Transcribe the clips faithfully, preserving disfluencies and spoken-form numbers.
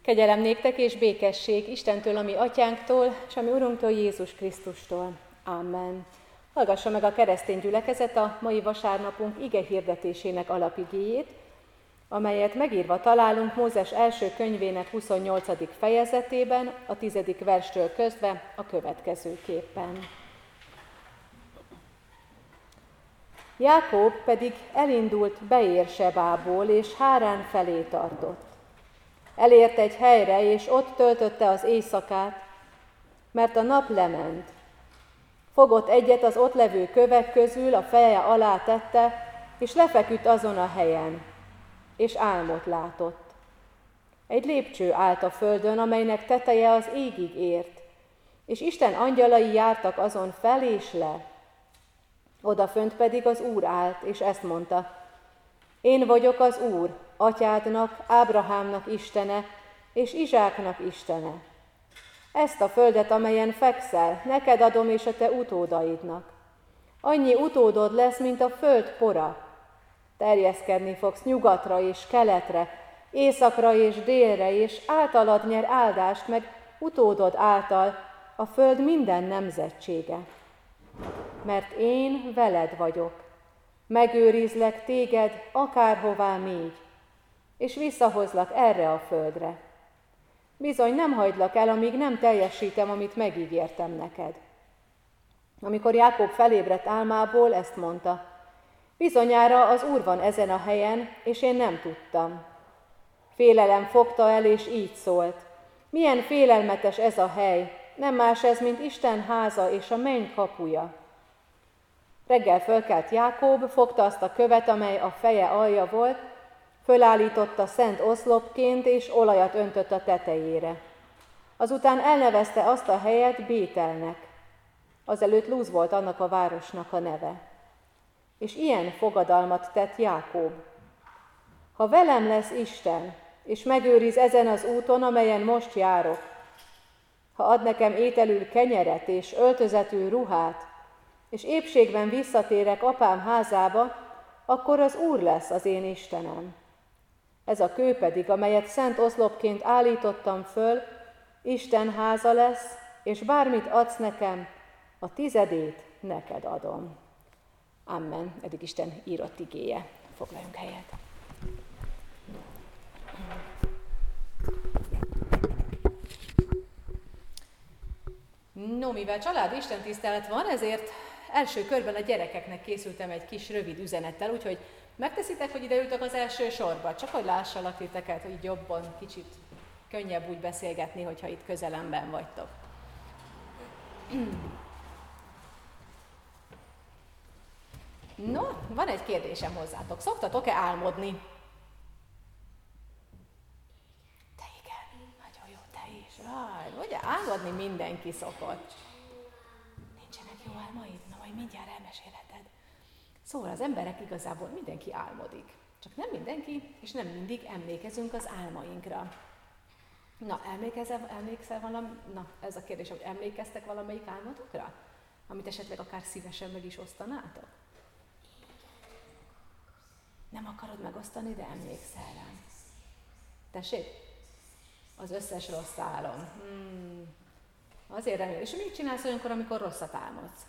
Kegyelem néktek és békesség Istentől, a mi atyánktól, és a mi Urunktól, Jézus Krisztustól. Amen. Hallgassa meg a keresztény gyülekezet a mai vasárnapunk ige hirdetésének alapigéjét, amelyet megírva találunk Mózes első könyvének huszonnyolcadik fejezetében, a tizedik verstől kezdve a következőképpen. Jákob pedig elindult Beér-sebából, és Hárán felé tartott. Elért egy helyre, és ott töltötte az éjszakát, mert a nap lement. Fogott egyet az ott levő kövek közül, a feje alá tette, és lefeküdt azon a helyen, és álmot látott. Egy lépcső állt a földön, amelynek teteje az égig ért, és Isten angyalai jártak azon fel és le. Odafönt pedig az Úr állt, és ezt mondta: Én vagyok az Úr, atyádnak, Ábrahámnak Istene, és Izsáknak Istene. Ezt a földet, amelyen fekszel, neked adom és a te utódaidnak. Annyi utódod lesz, mint a föld pora. Terjeszkedni fogsz nyugatra és keletre, északra és délre, és általad nyer áldást, meg utódod által a föld minden nemzetsége. Mert én veled vagyok, megőrizlek téged akárhová mégy, és visszahozlak erre a földre. Bizony nem hagylak el, amíg nem teljesítem, amit megígértem neked. Amikor Jákob felébredt álmából, ezt mondta: Bizonyára az Úr van ezen a helyen, és én nem tudtam. Félelem fogta el, és így szólt: Milyen félelmetes ez a hely, nem más ez, mint Isten háza és a menny kapuja. Reggel fölkelt Jákob, fogta azt a követ, amely a feje alja volt, fölállította szent oszlopként, és olajat öntött a tetejére. Azután elnevezte azt a helyet Bételnek. Azelőtt Luz volt annak a városnak a neve. És ilyen fogadalmat tett Jákob: Ha velem lesz Isten, és megőriz ezen az úton, amelyen most járok, ha ad nekem ételül kenyeret és öltözetül ruhát, és épségben visszatérek apám házába, akkor az Úr lesz az én Istenem. Ez a kő pedig, amelyet szent oszlopként állítottam föl, Isten háza lesz, és bármit adsz nekem, a tizedét neked adom. Amen. Eddig Isten írott igéje. Foglaljunk helyet. No, mivel család istentisztelet van, ezért első körben a gyerekeknek készültem egy kis rövid üzenettel, úgyhogy megteszitek, hogy ide ültök az első sorba, csak hogy lássalak titeket, hogy jobban, kicsit könnyebb úgy beszélgetni, hogyha itt közelemben vagytok. No, van egy kérdésem hozzátok. Szoktatok-e álmodni? Te igen, nagyon jó, te is. Raj, ugye álmodni mindenki szokott. Nincsenek jó álmaid? Na, majd mindjárt elmesélheted. Szóval az emberek igazából mindenki álmodik. Csak nem mindenki, és nem mindig emlékezünk az álmainkra. Na, emlékezel, emlékszel valami? Na, ez a kérdés, hogy emlékeztek valamelyik álmotokra? Amit esetleg akár szívesen meg is osztanátok? Nem akarod megosztani, de emlékszel rám. Tessék? Az összes rossz álom. Hmm. Azért remélem. És mit csinálsz olyankor, amikor rosszat álmodsz?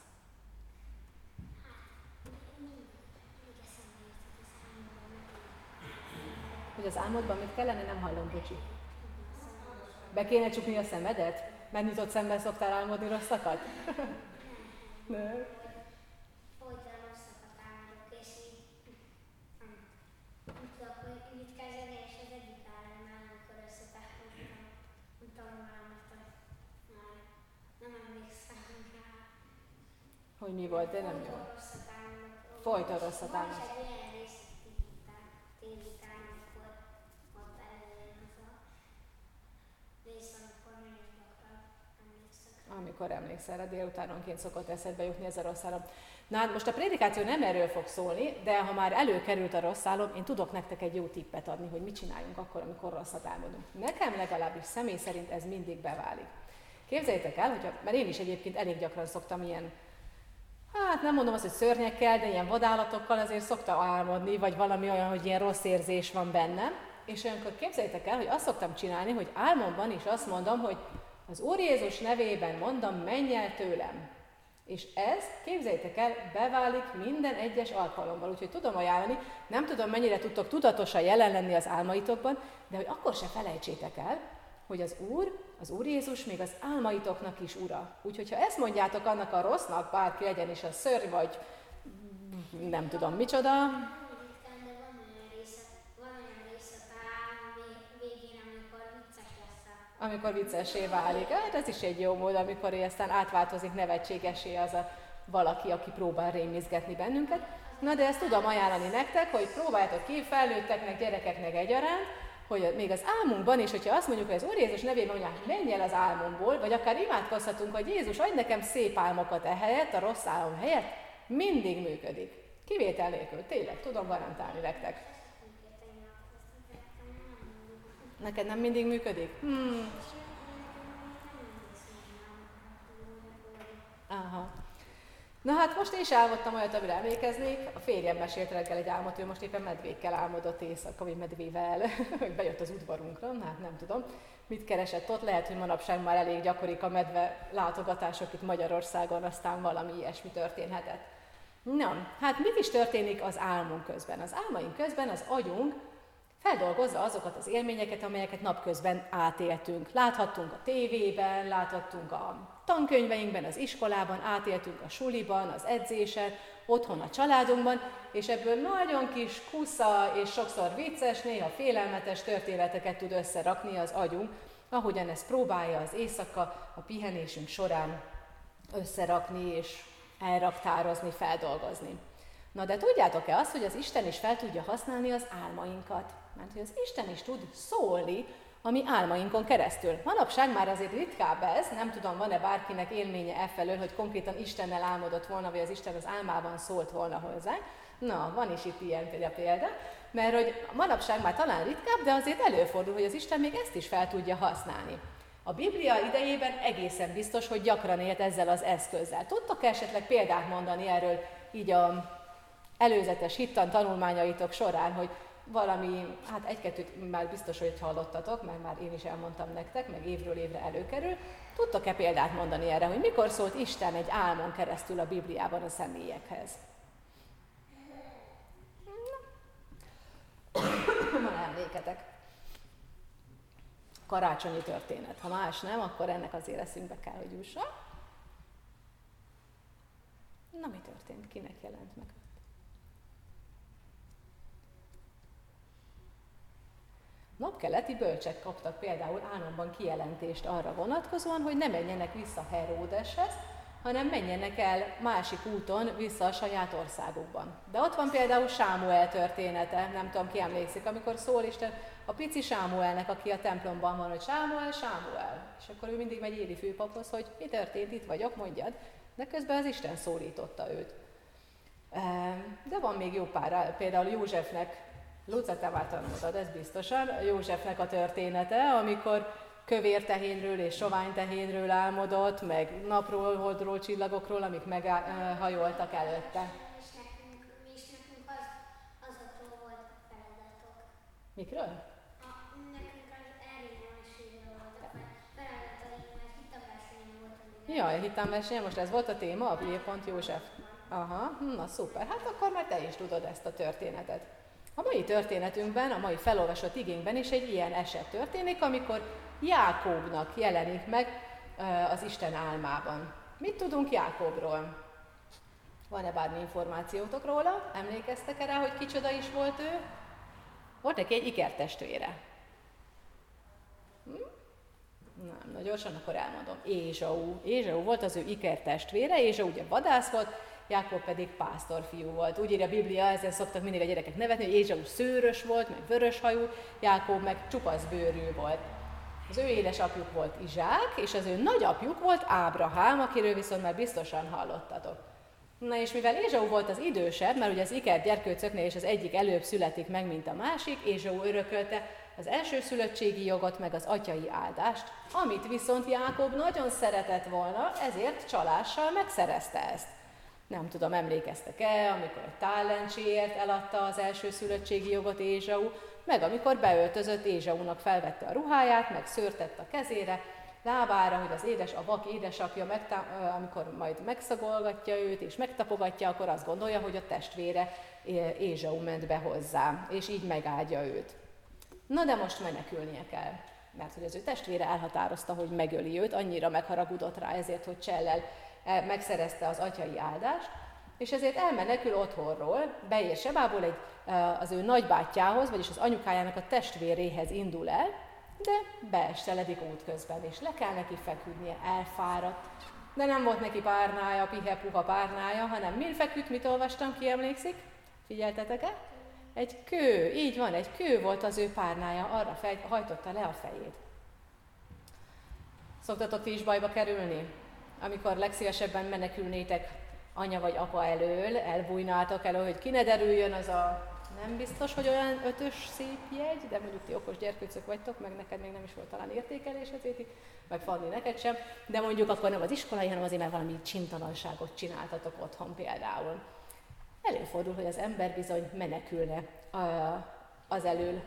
Hogy az álmodban mit kellene, nem hallom, bocsi. Be kéne csukni a szemedet? Mert nyitott szemben szoktál álmodni rosszakat? Ne. Folyton rosszakat álmodok, és így nem tudok, hogy mit kezdeni, és az egyik államnál, amikor összetálmodtam, mondtam valamit, hogy már nem emlékszem rá. Hogy mi volt, de nem jó. Folyton rosszat álmodok. Folyton rosszat álmodok. Van is egy olyan rész, délután, amikor ott előjön az a rész, amikor nagyon gyakran emlékszek rá. Amikor emlékszel rá, délutánonként szokott eszedbe jutni ez a rossz álom. Na hát most a prédikáció nem erről fog szólni, de ha már előkerült a rossz álom, én tudok nektek egy jó tippet adni, hogy mit csináljunk akkor, amikor rosszat álmodunk. Nekem legalábbis személy szerint ez mindig beválik. Képzeljétek el, hogyha, mert én is egyébként elég gyakran szoktam ilyen, hát nem mondom azt, hogy szörnyekkel, de ilyen vadállatokkal azért szoktam álmodni, vagy valami olyan, hogy ilyen rossz érzés van bennem, és olyankor képzeljétek el, hogy azt szoktam csinálni, hogy álmomban is azt mondom, hogy az Úr Jézus nevében mondom, menj el tőlem. És ez, képzeljétek el, beválik minden egyes alkalommal. Úgyhogy tudom ajánlani, nem tudom, mennyire tudtok tudatosan jelen lenni az álmaitokban, de hogy akkor se felejtsétek el, hogy az Úr, az Úr Jézus még az álmaitoknak is ura. Úgyhogy ha ezt mondjátok annak a rossznak, bárki legyen is a szörny, vagy nem tudom micsoda, amikor viccessé válik. Hát ez is egy jó mód, amikor aztán átváltozik nevetségesé az a valaki, aki próbál rémizgetni bennünket. Na de ezt tudom ajánlani nektek, hogy próbáljátok ki felnőtteknek, gyerekeknek egyaránt, hogy még az álmunkban is, hogyha azt mondjuk, hogy az Úr Jézus nevében mondják, menj el az álmomból, vagy akár imádkozhatunk, hogy Jézus, adj nekem szép álmokat ehelyett, a rossz álom helyett, mindig működik. Kivétel nélkül, tényleg, tudom garantálni nektek. Neked nem mindig működik? Hmm. Aha. Na hát most én is álmodtam olyat, amire emlékeznék. A férjem mesélt reggel egy álmot, ő most éppen medvékkel álmodott éjszaka, vagy medvével, hogy bejött az udvarunkra, hát nem tudom, mit keresett ott. Lehet, hogy manapság már elég gyakorik a medve látogatások itt Magyarországon, aztán valami ilyesmi történhetett. Na, hát mit is történik az álmunk közben? Az álmaink közben az agyunk feldolgozza azokat az élményeket, amelyeket napközben átéltünk. Láthattunk a tévében, láthattunk a tankönyveinkben, az iskolában, átéltünk a suliban, az edzésen, otthon a családunkban, és ebből nagyon kis kusza és sokszor vicces, néha félelmetes történeteket tud összerakni az agyunk, ahogyan ezt próbálja az éjszaka a pihenésünk során összerakni és elraktározni, feldolgozni. Na de tudjátok-e azt, hogy az Isten is fel tudja használni az álmainkat? Mert hogy az Isten is tud szólni a mi álmainkon keresztül. Manapság már azért ritkább ez, nem tudom, van-e bárkinek élménye e felől, hogy konkrétan Istennel álmodott volna, vagy az Isten az álmában szólt volna hozzá. Na, van is itt ilyen példa, mert hogy manapság már talán ritkább, de azért előfordul, hogy az Isten még ezt is fel tudja használni. A Biblia idejében egészen biztos, hogy gyakran élt ezzel az eszközzel. Tudtok esetleg példát mondani erről így a előzetes hittan tanulmányaitok során, hogy valami, hát egy-kettőt már biztos, hogy hallottatok, mert már én is elmondtam nektek, meg évről évre előkerül. Tudtok-e példát mondani erre, hogy mikor szólt Isten egy álmon keresztül a Bibliában a személyekhez? Van emléketek. Karácsonyi történet. Ha más nem, akkor ennek azért eszünkbe kell, hogy jusson. Na, mi történt? Kinek jelent meg? Napkeleti bölcsek kaptak például álomban kijelentést arra vonatkozóan, hogy ne menjenek vissza Heródeshez, hanem menjenek el másik úton vissza a saját országukban. De ott van például Sámuel története, nem tudom, ki emlékszik, amikor szól Isten a pici Sámuelnek, aki a templomban van, hogy Sámuel, Sámuel. És akkor ő mindig megy Éli főpaphoz, hogy mi történt, itt vagyok, mondjad. De közben az Isten szólította őt. De van még jó pár, például Józsefnek, Luca, te már tanultad, ez biztosan, Józsefnek a története, amikor kövér tehénről és sovány tehénről álmodott, meg napról, holdról, csillagokról, amik meghajoltak előtte. És nekünk, és nekünk az, azokról voltak feladatok. Mikről? A, nekünk az erről mesélről voltak feladataink, mert hitamversenyen voltunk. Jaj, hitamversenyen, most ez volt a téma, a P. József. Aha, na szuper, hát akkor már te is tudod ezt a történetet. A mai történetünkben, a mai felolvasott igénkben is egy ilyen eset történik, amikor Jákóbnak jelenik meg az Isten álmában. Mit tudunk Jákóbról? Van-e bármi információtok róla? Emlékeztek rá, hogy kicsoda is volt ő? Volt neki egy ikertestvére. Hm? Nem, na gyorsan akkor elmondom. Ézsau. Ézsau volt az ő ikertestvére, Ézsau ugye vadász volt, Jákob pedig pásztorfiú volt. Úgy írja a Biblia, ezzel szoktak mindig a gyerekek nevetni, hogy Ézsau szőrös volt, meg vöröshajú, Jákob meg csupasz bőrű volt. Az ő édesapjuk volt Izsák, és az ő nagyapjuk volt Ábrahám, akiről viszont már biztosan hallottatok. Na és mivel Ézsau volt az idősebb, mert ugye az ikert gyerkőcöknél is az egyik előbb születik meg, mint a másik, Ézsau örökölte az első szülöttségi jogot, meg az atyai áldást, amit viszont Jákob nagyon szeretett volna, ezért csalással megszerezte ezt. Nem tudom, emlékeztek-e, amikor egy tálentséért eladta az első szülöttségi jogot Ézsau, meg amikor beöltözött, Ézsaúnak felvette a ruháját, meg szőrt tett a kezére, lábára, hogy az édes, a vak édesapja, megtá- amikor majd megszagolgatja őt és megtapogatja, akkor azt gondolja, hogy a testvére Ézsaú ment be hozzá, és így megáldja őt. Na de most menekülnie kell, mert hogy az ő testvére elhatározta, hogy megöli őt, annyira megharagudott rá ezért, hogy csellel megszerezte az atyai áldást, és ezért elmenekül otthonról, beér Sebából egy, az ő nagybátyjához, vagyis az anyukájának a testvéréhez indul el, de beesteledik útközben, és le kell neki feküdnie, elfáradt. De nem volt neki párnája, pihe-puha párnája, hanem mind feküdt, mit olvastam, ki emlékszik? Figyeltetek-e? Egy kő, így van, egy kő volt az ő párnája, arra fej, hajtotta le a fejét. Szoktatok ti is bajba kerülni? Amikor legszívesebben menekülnétek anya vagy apa elől, elbújnátok elő, hogy ki ne derüljön az a nem biztos, hogy olyan ötös szép jegy, de mondjuk ti okos gyerkőcök vagytok, meg neked még nem is volt talán értékelés ezért, meg Fanni neked sem, de mondjuk akkor nem az iskolai, hanem azért, mert valami csintalanságot csináltatok otthon például. Előfordul, hogy az ember bizony menekülne az elől.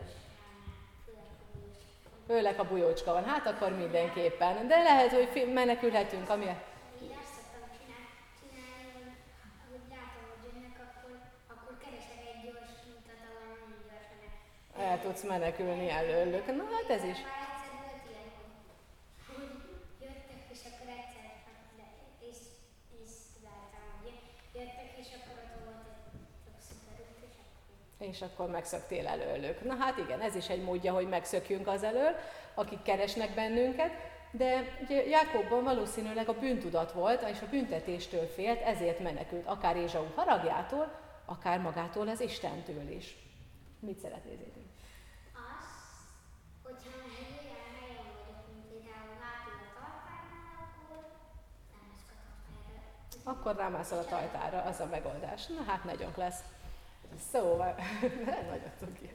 Főleg a bujócska van, hát akkor mindenképpen. De lehet, hogy menekülhetünk, ami... Én azt szoktam csinálni, hogy látom, hogy jönnek, akkor, akkor keresek egy gyors utat, ahol nagyon gyorsan el tudsz menekülni előlük. Na hát ez is. Már egyszer volt ilyen, hogy jöttek, és akkor egyszer, és, és tudáltam, hogy jöttek, és akkor ott volt egy szuperút, és akkor... És akkor megszöktél előlük. Na hát igen, ez is egy módja, hogy megszökjünk az elől, akik keresnek bennünket, de ugye Jákobban valószínűleg a bűntudat volt, és a büntetéstől félt, ezért menekült, akár Ézsaú haragjától, akár magától az Istentől is. Mit szeretnél Zéti? Azt, hogyha egy olyan helyen vagyok, mint például hátul a tartánál, akkor támaszkodok erre. Akkor rámászol a tajtára, az a megoldás. Na hát nagyon lesz. Szóval, nem nagyon tudok ilyet.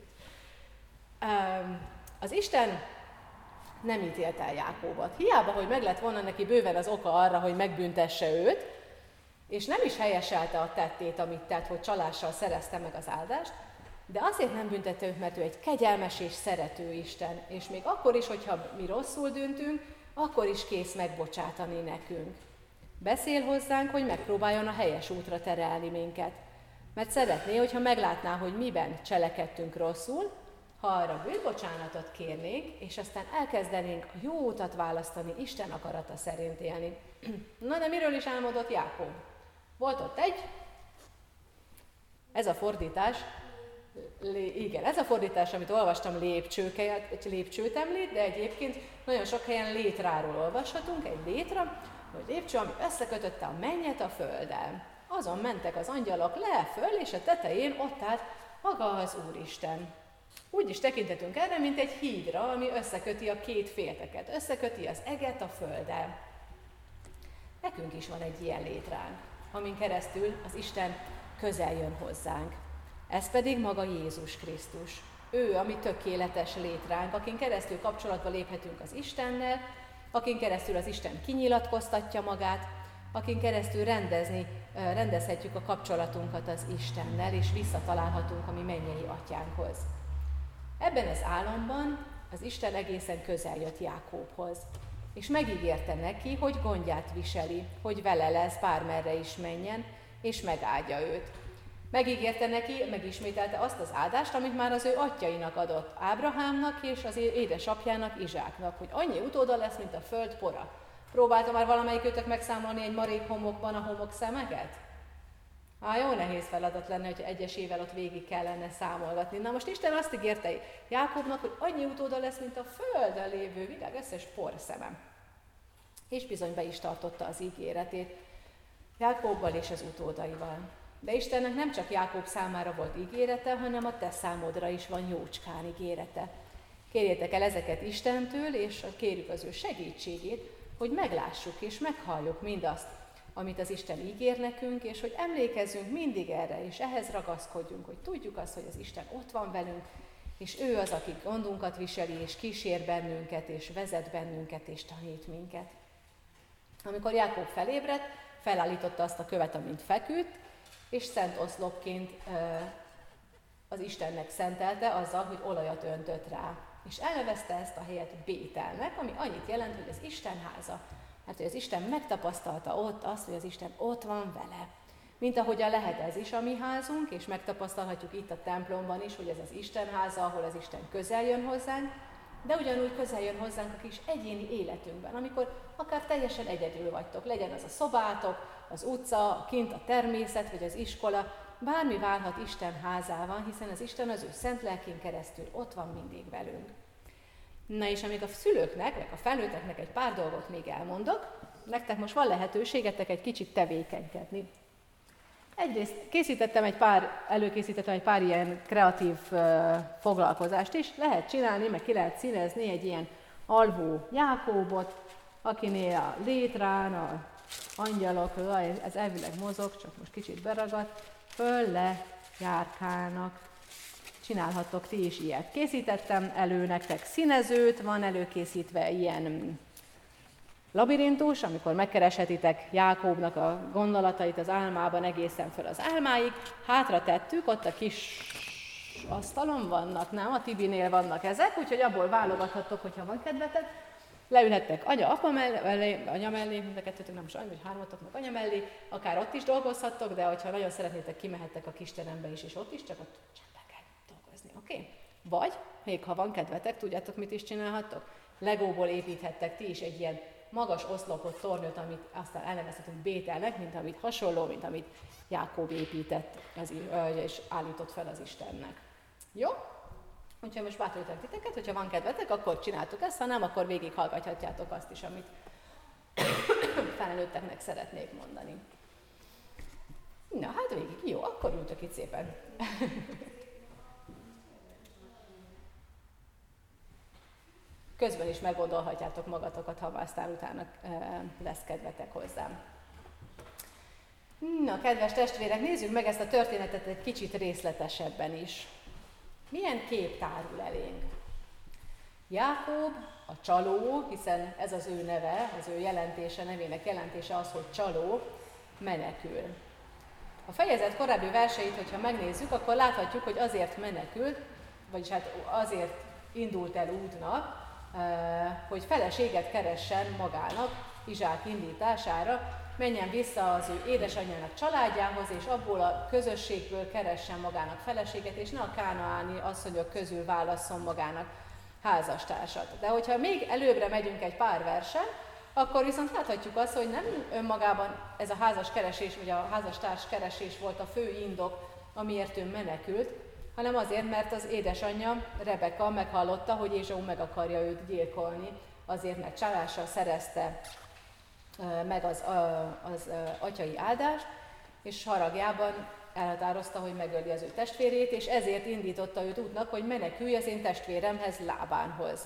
Um, az Isten nem ítélt el Jákóbot. Hiába, hogy meg lett volna neki bőven az oka arra, hogy megbüntesse őt, és nem is helyeselte a tettét, amit tett, hogy csalással szerezte meg az áldást, de azért nem büntette őt, mert ő egy kegyelmes és szerető Isten, és még akkor is, hogyha mi rosszul döntünk, akkor is kész megbocsátani nekünk. Beszél hozzánk, hogy megpróbáljon a helyes útra terelni minket, mert szeretné, hogyha meglátná, hogy miben cselekedtünk rosszul, ha arra bűnbocsánatot kérnénk, és aztán elkezdenénk a jó utat választani, Isten akarata szerint élni. Na de miről is álmodott Jákob? Volt ott egy, ez a fordítás, lé, igen, ez a fordítás, amit olvastam, lépcsőket, lépcsőt említ, de egyébként nagyon sok helyen létráról olvashatunk, egy létra, hogy lépcső, ami összekötötte a mennyet a földdel. Azon mentek az angyalok le föl, és a tetején ott állt maga az Úristen. Úgy is tekintetünk erre, mint egy hídra, ami összeköti a két félteket, összeköti az eget a földdel. Nekünk is van egy ilyen létránk, amin keresztül az Isten közel jön hozzánk. Ez pedig maga Jézus Krisztus. Ő a mi tökéletes létránk, akin keresztül kapcsolatba léphetünk az Istennel, akin keresztül az Isten kinyilatkoztatja magát, akin keresztül rendezni, rendezhetjük a kapcsolatunkat az Istennel, és visszatalálhatunk a mi mennyei atyánkhoz. Ebben az álomban az Isten egészen közel jött Jákóbhoz, és megígérte neki, hogy gondját viseli, hogy vele lesz, bármerre is menjen, és megáldja őt. Megígérte neki, megismételte azt az áldást, amit már az ő atyainak adott, Ábrahámnak és az édesapjának, Izsáknak, hogy annyi utóda lesz, mint a föld pora. Próbálta már valamelyikőtök megszámolni egy marék homokban a homok szemeket? Á, jó nehéz feladat lenne, hogy egyesével ott végig kellene számolgatni. Na most Isten azt ígérte Jákobnak, hogy annyi utóda lesz, mint a földön lévő világ összes porszeme. És bizony be is tartotta az ígéretét Jákobbal és az utódaival. De Istennek nem csak Jákob számára volt ígérete, hanem a te számodra is van jócskán ígérete. Kérjétek el ezeket Istentől, és kérjük az ő segítségét, hogy meglássuk és meghalljuk mindazt, amit az Isten ígér nekünk, és hogy emlékezzünk mindig erre, és ehhez ragaszkodjunk, hogy tudjuk azt, hogy az Isten ott van velünk, és ő az, aki gondunkat viseli, és kísér bennünket, és vezet bennünket, és tanít minket. Amikor Jákob felébredt, felállította azt a követ, amint feküdt, és szent oszlopként az Istennek szentelte azzal, hogy olajat öntött rá. És elnevezte ezt a helyet Bételnek, ami annyit jelent, hogy az Isten háza. Mert hogy az Isten megtapasztalta ott azt, hogy az Isten ott van vele. Mint ahogyan lehet ez is a mi házunk, és megtapasztalhatjuk itt a templomban is, hogy ez az Isten háza, ahol az Isten közel jön hozzánk, de ugyanúgy közel jön hozzánk a kis egyéni életünkben, amikor akár teljesen egyedül vagytok, legyen az a szobátok, az utca, kint a természet, vagy az iskola, bármi válhat Isten házával, hiszen az Isten az ő szent lelkén keresztül ott van mindig velünk. Na és amíg a szülőknek, vagy a felnőtteknek egy pár dolgot még elmondok, nektek most van lehetőségetek egy kicsit tevékenykedni. Egyrészt készítettem egy pár, előkészítettem egy pár ilyen kreatív uh, foglalkozást is. Lehet csinálni, meg ki lehet színezni egy ilyen alvó Jákóbot, akinél a létrán, a angyalok, ez elvileg mozog, csak most kicsit beragadt, föl le járkálnak. Csinálhattok ti is ilyet. Készítettem elő nektek színezőt, van előkészítve ilyen labirintus, amikor megkereshetitek Jákóbnak a gondolatait az álmában egészen föl az álmáig. Hátra tettük, ott a kis asztalon vannak, nem? A Tibinél vannak ezek, úgyhogy abból válogathattok, hogyha van kedvetek. Leülhettek anya, apa mellé, anya mellé, mind a kettőtök, nem most anya, vagy hármatoknak anya mellé, akár ott is dolgozhattok, de hogyha nagyon szeretnétek, kimehettek a kisterembe is, és ott is, csak ott csendben kell dolgozni, oké? Okay? Vagy, még ha van kedvetek, tudjátok, mit is csinálhattok? Legóból építhettek ti is egy ilyen magas oszlopot, tornyot, amit aztán elnevezhetünk Bételnek, mint amit hasonló, mint amit Jákób épített az, és állított fel az Istennek. Jó? Úgyhogy most bátorítok titeket, hogyha van kedvetek, akkor csináltuk ezt, ha nem, akkor végighallgathatjátok azt is, amit felnőtteknek szeretnék mondani. Na, hát végig. Jó, akkor ültök itt szépen. Közben is meggondolhatjátok magatokat, ha aztán utána e, lesz kedvetek hozzám. Na, kedves testvérek, nézzük meg ezt a történetet egy kicsit részletesebben is. Milyen kép tárul elénk? Jákób, a csaló, hiszen ez az ő neve, az ő jelentése, nevének jelentése az, hogy csaló, menekül. A fejezet korábbi verseit, hogyha megnézzük, akkor láthatjuk, hogy azért menekült, vagyis hát azért indult el útnak, hogy feleséget keressen magának Izsák indítására, menjen vissza az ő édesanyjának családjához, és abból a közösségből keressen magának feleséget, és ne a kánaáni asszonyok közül válasszon magának házastársat. De hogyha még előbbre megyünk egy pár versen, akkor viszont láthatjuk azt, hogy nem önmagában ez a házas keresés, vagy a házastárs keresés volt a fő indok, amiért ő menekült, hanem azért, mert az édesanyja, Rebeka meghallotta, hogy Ézsau meg akarja őt gyilkolni, azért, mert csalással szerezte meg az, az atyai áldást, és haragjában elhatározta, hogy megöli az ő testvérét, és ezért indította őt útnak, hogy menekülj az én testvéremhez, Lábánhoz.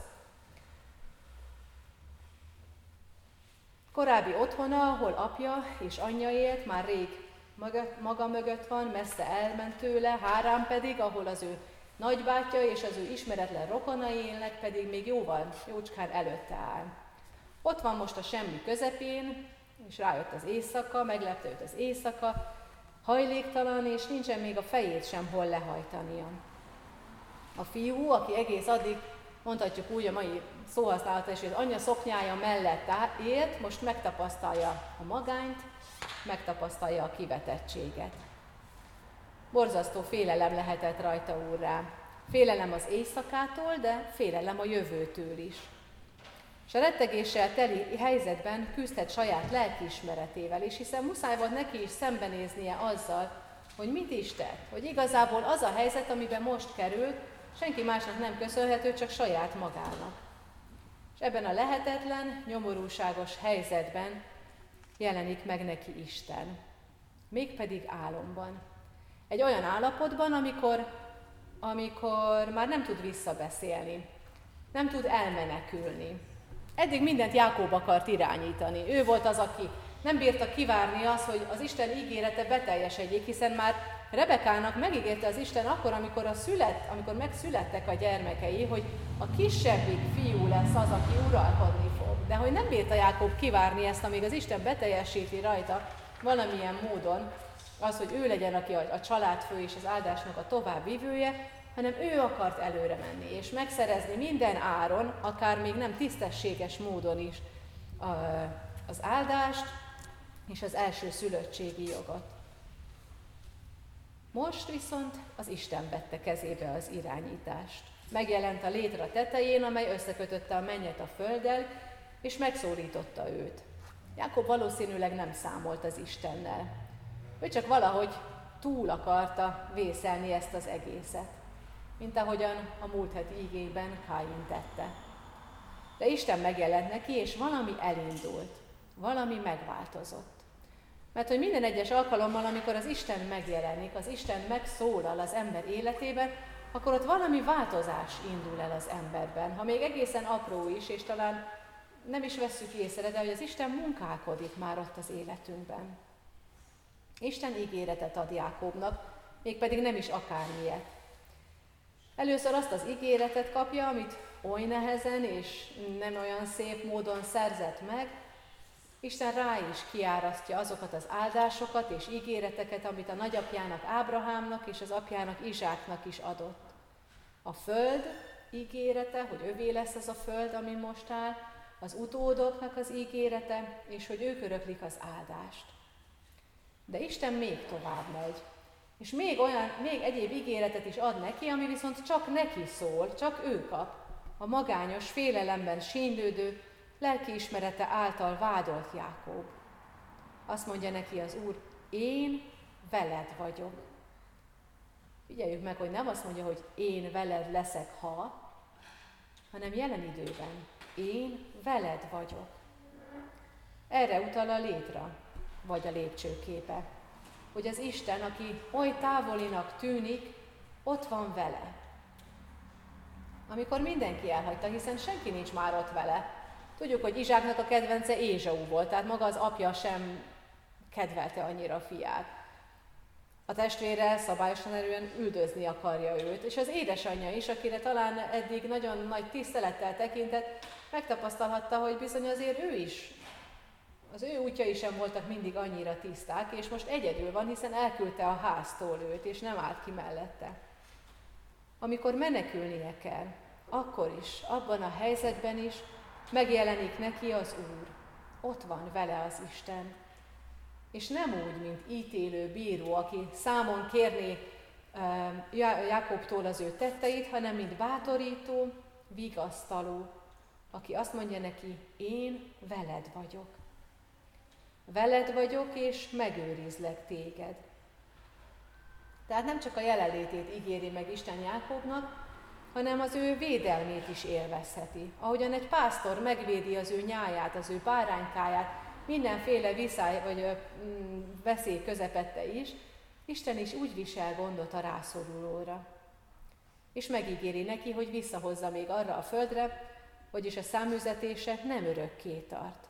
Korábbi otthona, ahol apja és anyja élt, már rég maga, maga mögött van, messze elment tőle, Hárán pedig, ahol az ő nagybátyja és az ő ismeretlen rokonai élnek, pedig még jóval, jócskán előtte áll. Ott van most a semmi közepén, és rájött az éjszaka, meglepte őt az éjszaka, hajléktalan, és nincsen még a fejét sem hol lehajtania. A fiú, aki egész addig, mondhatjuk úgy a mai szóhasználata is, hogy az anyja szoknyája mellett élt, most megtapasztalja a magányt, megtapasztalja a kivetettséget. Borzasztó félelem lehetett rajta úrrá. Félelem az éjszakától, de félelem a jövőtől is. És a rettegéssel teli helyzetben küzdhet saját lelkiismeretével is, hiszen muszáj volt neki is szembenéznie azzal, hogy mit is tett, hogy igazából az a helyzet, amiben most került, senki másnak nem köszönhető, csak saját magának. És ebben a lehetetlen, nyomorúságos helyzetben jelenik meg neki Isten, mégpedig álomban. Egy olyan állapotban, amikor, amikor már nem tud visszabeszélni, nem tud elmenekülni. Eddig mindent Jákób akart irányítani. Ő volt az, aki nem bírta kivárni azt, hogy az Isten ígérete beteljesedjék, hiszen már Rebekának megígérte az Isten akkor, amikor, a szület, amikor megszülettek a gyermekei, hogy a kisebbik fiú lesz az, aki uralkodni fog. De hogy nem bírta Jákób kivárni ezt, amíg az Isten beteljesíti rajta valamilyen módon az, hogy ő legyen, aki a, a családfő és az áldásnak a továbbvivője, hanem ő akart előre menni, és megszerezni minden áron, akár még nem tisztességes módon is az áldást és az első szülöttségi jogot. Most viszont az Isten vette kezébe az irányítást. Megjelent a létra tetején, amely összekötötte a mennyet a földdel, és megszólította őt. Jákob valószínűleg nem számolt az Istennel. Ő csak valahogy túl akarta vészelni ezt az egészet, mint ahogyan a múlt heti ígében Káin tette. De Isten megjelent neki, és valami elindult, valami megváltozott. Mert hogy minden egyes alkalommal, amikor az Isten megjelenik, az Isten megszólal az ember életében, akkor ott valami változás indul el az emberben. Ha még egészen apró is, és talán nem is vesszük észre, de hogy az Isten munkálkodik már ott az életünkben. Isten ígéretet ad Jákobnak, mégpedig nem is akármilyet. Először azt az ígéretet kapja, amit oly nehezen és nem olyan szép módon szerzett meg. Isten rá is kiárasztja azokat az áldásokat és ígéreteket, amit a nagyapjának, Ábrahámnak és az apjának, Izsáknak is adott. A föld ígérete, hogy övé lesz az a föld, ami most áll, az utódoknak az ígérete, és hogy ők öröklik az áldást. De Isten még tovább megy, és még olyan, még egyéb ígéretet is ad neki, ami viszont csak neki szól, csak ő kap, a magányos, félelemben sínylődő, lelkiismerete által vádolt Jákob. Azt mondja neki az Úr, én veled vagyok. Figyeljük meg, hogy nem azt mondja, hogy én veled leszek, ha, hanem jelen időben, én veled vagyok. Erre utal a létra, vagy a lépcsőképe, hogy az Isten, aki oly távolinak tűnik, ott van vele. Amikor mindenki elhagyta, hiszen senki nincs már ott vele. Tudjuk, hogy Izsáknak a kedvence Ézsau volt, tehát maga az apja sem kedvelte annyira a fiát. A testvére szabályosan erően üldözni akarja őt, és az édesanyja is, akire talán eddig nagyon nagy tisztelettel tekintett, megtapasztalhatta, hogy bizony azért ő is, az ő útjai sem voltak mindig annyira tiszták, és most egyedül van, hiszen elküldte a háztól őt, és nem állt ki mellette. Amikor menekülnie kell, akkor is, abban a helyzetben is megjelenik neki az Úr. Ott van vele az Isten. És nem úgy, mint ítélő bíró, aki számon kérné uh, Jákobtól az ő tetteit, hanem mint bátorító, vigasztaló, aki azt mondja neki, én veled vagyok. Veled vagyok, és megőrizlek téged. Tehát nem csak a jelenlétét ígéri meg Isten Jákobnak, hanem az ő védelmét is élvezheti. Ahogyan egy pásztor megvédi az ő nyáját, az ő báránykáját, mindenféle viszály vagy mm, veszély közepette is, Isten is úgy visel gondot a rászorulóra. És megígéri neki, hogy visszahozza még arra a földre, vagyis a száműzetése nem örökké tart.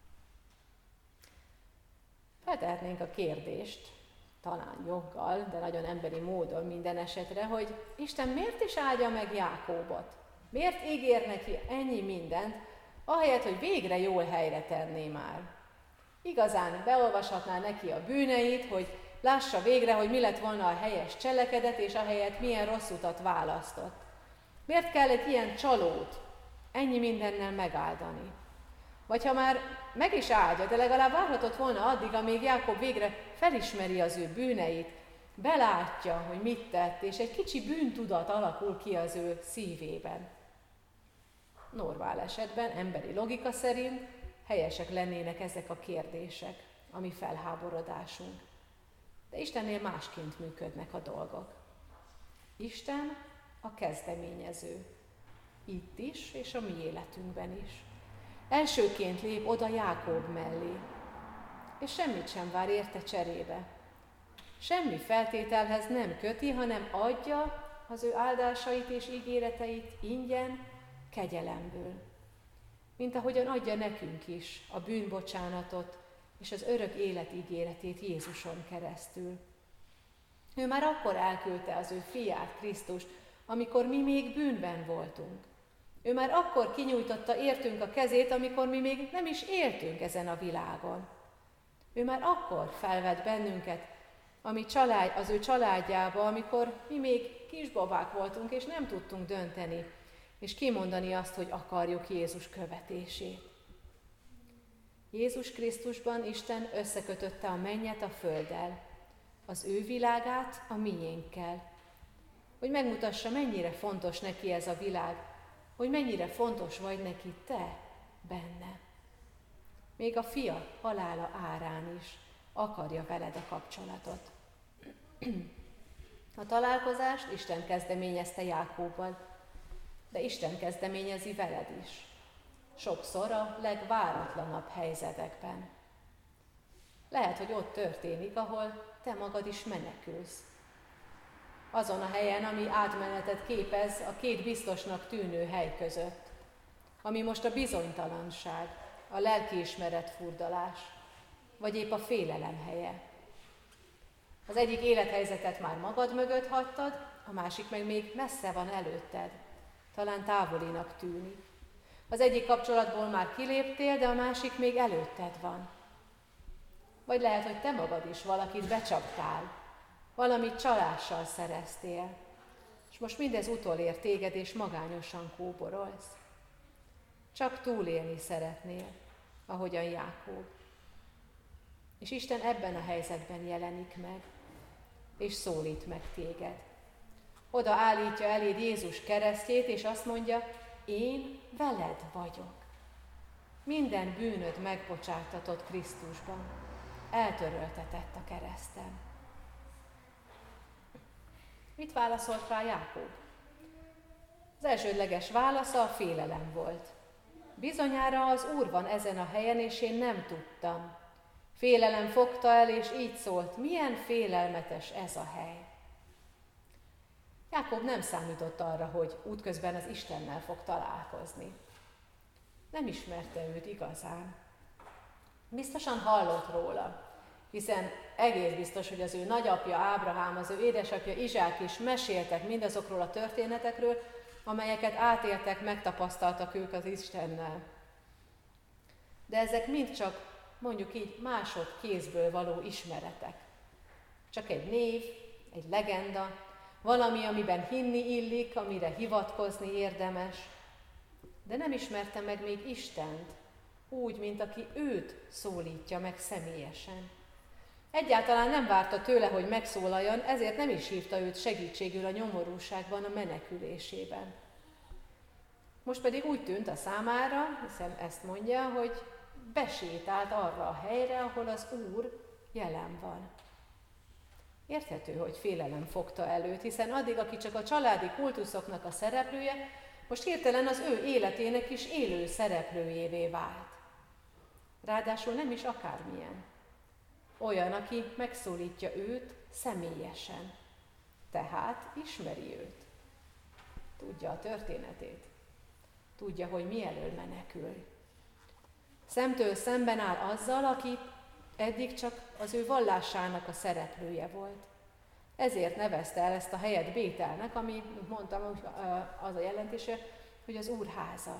Feltehetnénk a kérdést, talán joggal, de nagyon emberi módon minden esetre, hogy Isten miért is áldja meg Jákóbot? Miért ígér neki ennyi mindent, ahelyett, hogy végre jól helyre tenné már? Igazán beolvashatná neki a bűneit, hogy lássa végre, hogy mi lett volna a helyes cselekedet, és ahelyett milyen rossz utat választott. Miért kell egy ilyen csalót ennyi mindennel megáldani? Vagy ha már meg is áldja, de legalább várhatott volna addig, amíg Jákob végre felismeri az ő bűneit, belátja, hogy mit tett, és egy kicsi bűntudat alakul ki az ő szívében. Normál esetben, emberi logika szerint helyesek lennének ezek a kérdések, a mi felháborodásunk. De Istennél másként működnek a dolgok. Isten a kezdeményező. Itt is, és a mi életünkben is. Elsőként lép oda Jákob mellé, és semmit sem vár érte cserébe. Semmi feltételhez nem köti, hanem adja az ő áldásait és ígéreteit ingyen, kegyelemből. Mint ahogyan adja nekünk is a bűnbocsánatot és az örök élet ígéretét Jézuson keresztül. Ő már akkor elküldte az ő fiát, Krisztust, amikor mi még bűnben voltunk. Ő már akkor kinyújtotta értünk a kezét, amikor mi még nem is éltünk ezen a világon. Ő már akkor felvett bennünket ami család, az ő családjába, amikor mi még kisbabák voltunk, és nem tudtunk dönteni, és kimondani azt, hogy akarjuk Jézus követését. Jézus Krisztusban Isten összekötötte a mennyet a földdel, az ő világát a miénkkel, hogy megmutassa, mennyire fontos neki ez a világ, hogy mennyire fontos vagy neki te benne. Még a fia halála árán is akarja veled a kapcsolatot. A találkozást Isten kezdeményezte Jákóbbal, de Isten kezdeményezi veled is. Sokszor a legváratlanabb helyzetekben. Lehet, hogy ott történik, ahol te magad is menekülsz. Azon a helyen, ami átmenetet képez a két biztosnak tűnő hely között, ami most a bizonytalanság, a lelkiismeret furdalás, vagy épp a félelem helye. Az egyik élethelyzetet már magad mögött hagytad, a másik meg még messze van előtted, talán távolinak tűnik. Az egyik kapcsolatból már kiléptél, de a másik még előtted van. Vagy lehet, hogy te magad is valakit becsaptál, valamit csalással szereztél, és most mindez utolér téged, és magányosan kóborolsz. Csak túlélni szeretnél, ahogyan Jákób. És Isten ebben a helyzetben jelenik meg, és szólít meg téged. Oda állítja eléd Jézus keresztjét, és azt mondja, én veled vagyok. Minden bűnöd megbocsátatott Krisztusban, eltöröltetett a kereszten. Mit válaszolt rá Jákób? Az elsődleges válasza a félelem volt. Bizonyára az Úr van ezen a helyen, és én nem tudtam. Félelem fogta el, és így szólt, milyen félelmetes ez a hely. Jákób nem számított arra, hogy útközben az Istennel fog találkozni. Nem ismerte őt igazán. Biztosan hallott róla, hiszen egész biztos, hogy az ő nagyapja Ábrahám, az ő édesapja Izsák is meséltek mindazokról a történetekről, amelyeket átéltek, megtapasztaltak ők az Istennel. De ezek mind csak, mondjuk így, másodkézből való ismeretek. Csak egy név, egy legenda, valami, amiben hinni illik, amire hivatkozni érdemes, de nem ismerte meg még Istent, úgy, mint aki őt szólítja meg személyesen. Egyáltalán nem várta tőle, hogy megszólaljon, ezért nem is hívta őt segítségül a nyomorúságban, a menekülésében. Most pedig úgy tűnt a számára, hiszen ezt mondja, hogy besétált arra a helyre, ahol az Úr jelen van. Érthető, hogy félelem fogta előtt, hiszen addig, aki csak a családi kultuszoknak a szereplője, most hirtelen az ő életének is élő szereplőjévé vált. Ráadásul nem is akármilyen. Olyan, aki megszólítja őt személyesen. Tehát ismeri őt. Tudja a történetét. Tudja, hogy mielől menekül. Szemtől szemben áll azzal, aki eddig csak az ő vallásának a szereplője volt. Ezért nevezte el ezt a helyet Bételnek, ami, mint mondtam, az a jelentése, hogy az Úr háza.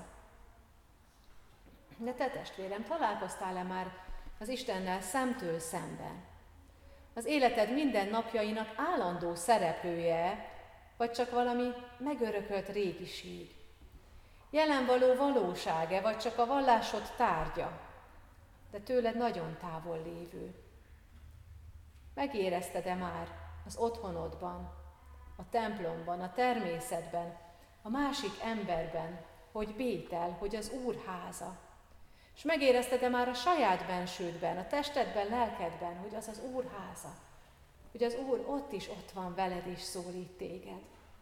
De te, testvérem, találkoztál-e már az Istennel szemtől szemben? Az életed minden napjainak állandó szereplője, vagy csak valami megörökölt régiség? Jelenvaló valóság-e, vagy csak a vallásod tárgya, de tőled nagyon távol lévő? Megérezted-e már az otthonodban, a templomban, a természetben, a másik emberben, hogy Bétel, hogy az Úr háza? És megérezted-e már a saját bensődben, a testedben, lelkedben, hogy az az Úr háza? Hogy az Úr ott is ott van veled és szólít téged?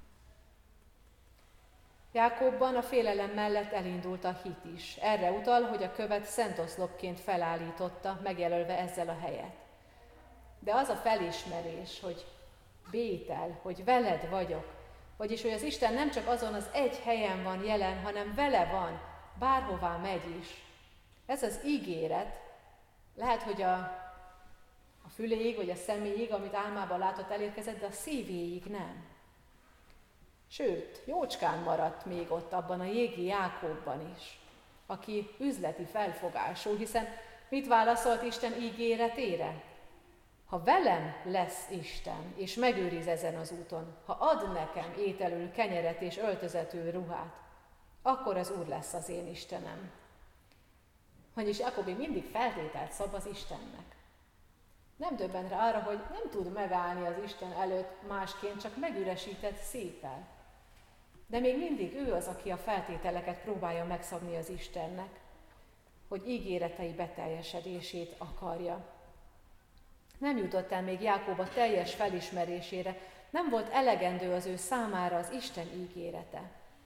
Jákóbban a félelem mellett elindult a hit is. Erre utal, hogy a követ szentoszlopként felállította, megjelölve ezzel a helyet. De az a felismerés, hogy Bétel, hogy veled vagyok, vagyis hogy az Isten nem csak azon az egy helyen van jelen, hanem vele van, bárhová megy is. Ez az ígéret, lehet, hogy a, a füléig vagy a személyig, amit álmában látott, elérkezett, de a szívéig nem. Sőt, jócskán maradt még ott abban a jégi Jákóbban is, aki üzleti felfogású, hiszen mit válaszolt Isten ígéretére? Ha velem lesz Isten, és megőriz ezen az úton, ha ad nekem ételül kenyeret és öltözetül ruhát, akkor az Úr lesz az én Istenem. Vagyis Jákob még mindig feltételt szab az Istennek. Nem döbben rá arra, hogy nem tud megállni az Isten előtt másként, csak megüresített széppel. De még mindig ő az, aki a feltételeket próbálja megszabni az Istennek, hogy ígéretei beteljesedését akarja. Nem jutott el még Jákob a teljes felismerésére, nem volt elegendő az ő számára az Isten ígérete.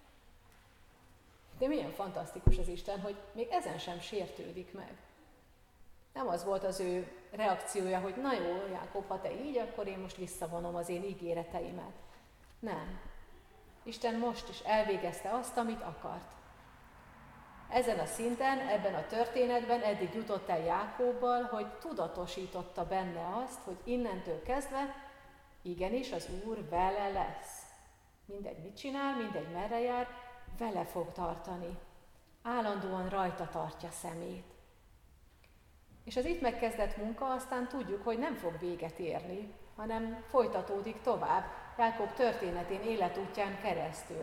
De milyen fantasztikus az Isten, hogy még ezen sem sértődik meg. Nem az volt az ő reakciója, hogy na jó, Jákob, ha te így, akkor én most visszavonom az én ígéreteimet. Nem. Isten most is elvégezte azt, amit akart. Ezen a szinten, ebben a történetben eddig jutott el Jákobbal, hogy tudatosította benne azt, hogy innentől kezdve igenis az Úr vele lesz. Mindegy mit csinál, mindegy merre jár, vele fog tartani. Állandóan rajta tartja szemét. És az itt megkezdett munka aztán tudjuk, hogy nem fog véget érni, hanem folytatódik tovább, Jákob történetén, életútján keresztül.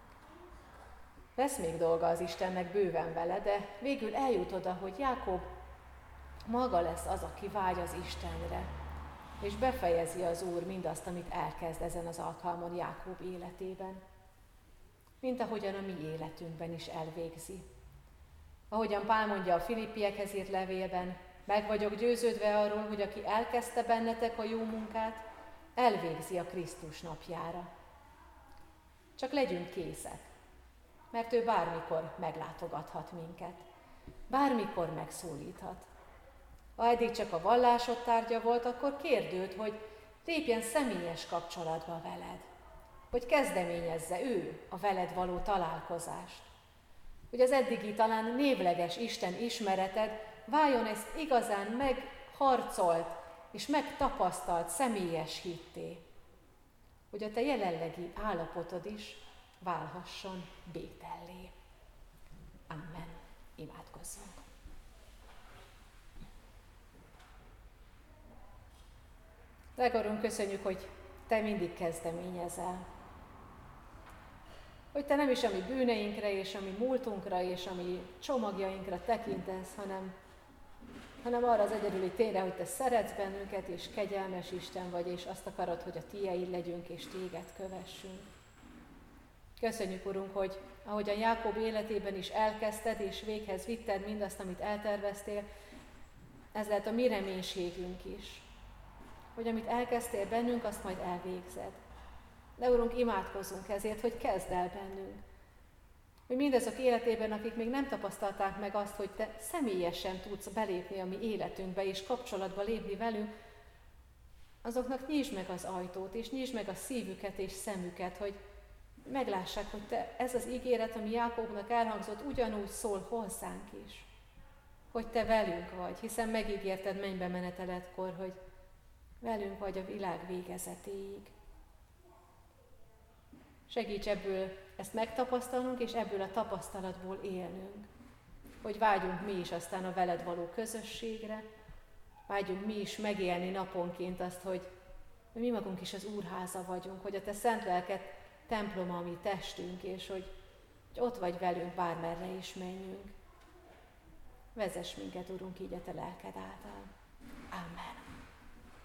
Lesz még dolga az Istennek bőven vele, de végül eljut oda, hogy Jákob maga lesz az, aki vágy az Istenre, és befejezi az Úr mindazt, amit elkezd ezen az alkalmon Jákob életében. Mint ahogyan a mi életünkben is elvégzi. Ahogyan Pál mondja a Filippiekhez írt levélben, meg vagyok győződve arról, hogy aki elkezdte bennetek a jó munkát, elvégzi a Krisztus napjára. Csak legyünk készek, mert ő bármikor meglátogathat minket, bármikor megszólíthat. Ha eddig csak a vallásod tárgya volt, akkor kérd őt, hogy lépjen személyes kapcsolatba veled, hogy kezdeményezze ő a veled való találkozást, hogy az eddigi talán névleges Isten ismereted váljon ezt igazán megharcolt és megtapasztalt személyes hitté, hogy a te jelenlegi állapotod is válhasson bétellé. Amen. Imádkozzunk. Drága Urunk, köszönjük, hogy te mindig kezdeményezel. Hogy te nem is a mi bűneinkre, és a mi múltunkra, és a mi csomagjainkra tekintesz, hanem, hanem arra az egyedüli tényre, hogy te szeretsz bennünket, és kegyelmes Isten vagy, és azt akarod, hogy a tieid legyünk, és téged kövessünk. Köszönjük, Urunk, hogy ahogyan Jákob életében is elkezdted, és véghez vitted mindazt, amit elterveztél, ez lehet a mi reménységünk is. Hogy amit elkezdtél bennünk, azt majd elvégzed. De Urunk, imádkozzunk ezért, hogy kezd el bennünk. Hogy mindazok életében, akik még nem tapasztalták meg azt, hogy te személyesen tudsz belépni a mi életünkbe és kapcsolatba lépni velünk, azoknak nyisd meg az ajtót, és nyisd meg a szívüket és szemüket, hogy meglássák, hogy te, ez az ígéret, ami Jákobnak elhangzott, ugyanúgy szól hozzánk is. Hogy te velünk vagy, hiszen megígérted mennybe meneteledkor, hogy velünk vagy a világ végezetéig. Segíts ebből ezt megtapasztalnunk, és ebből a tapasztalatból élnünk. Hogy vágyunk mi is aztán a veled való közösségre, vágyunk mi is megélni naponként azt, hogy mi magunk is az Úrháza vagyunk, hogy a te szent lelked temploma a mi testünk, és hogy, hogy ott vagy velünk, bármerre is menjünk. Vezess minket, Urunk, így a te lelked által. Amen.